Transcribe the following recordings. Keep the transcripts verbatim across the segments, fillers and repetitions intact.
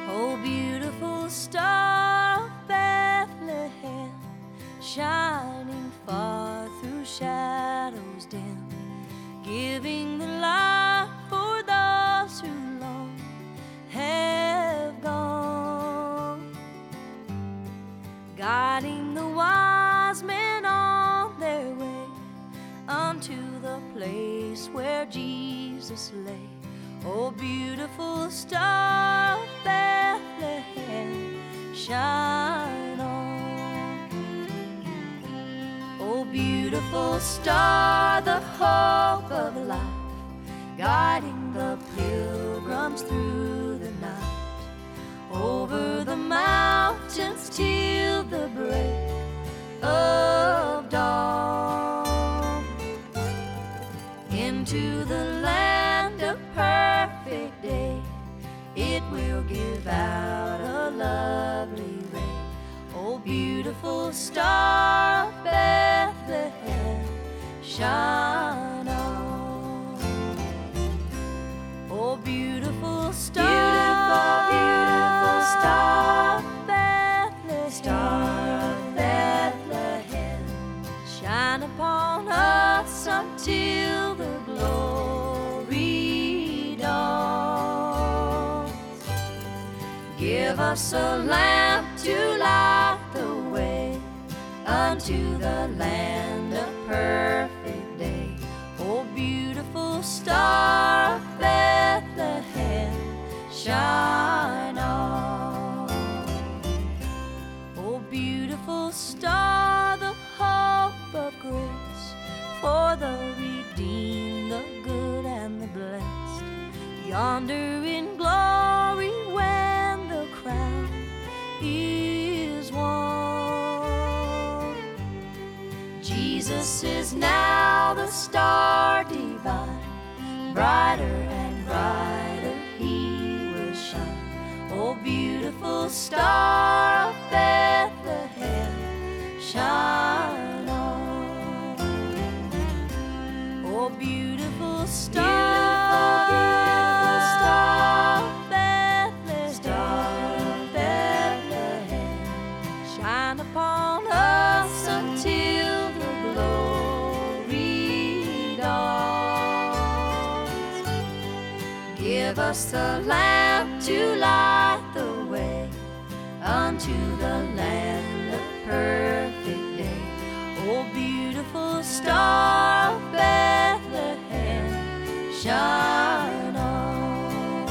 Oh, beautiful star of Bethlehem, shining far through shadows dim, giving the light for those who long have gone, guiding the wise men on their way unto the place where Jesus lay. Oh, beautiful star of Bethlehem, shine on. Oh, beautiful star, the hope of life, guiding the pilgrims through the night, over the mountains till the break of dawn, into the land of perfect day. It will give out a lovely ray. Oh, beautiful star of Bethlehem, shine on. Oh, beautiful star, beautiful, beautiful star of Bethlehem, star of Bethlehem, shine upon us until the glory dawns. Give us a lamp to light the way unto the land of perfect day. Oh, beautiful star of Bethlehem, shine on. Oh, beautiful star, the hope of grace, for the redeemed, the good and the blessed, yonder in glory when the crown is won. Jesus is now the star divine, brighter and brighter he will shine. Oh, beautiful star of Bethlehem, shine on. Oh, beautiful star, beautiful star of Bethlehem, star of Bethlehem, shine upon us until the glory dawns. Give us the lamp to light the way unto the land of perfect day. Oh, beautiful star of Bethlehem, shine on.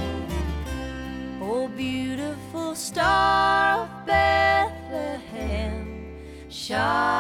Oh, beautiful star of Bethlehem, shine on.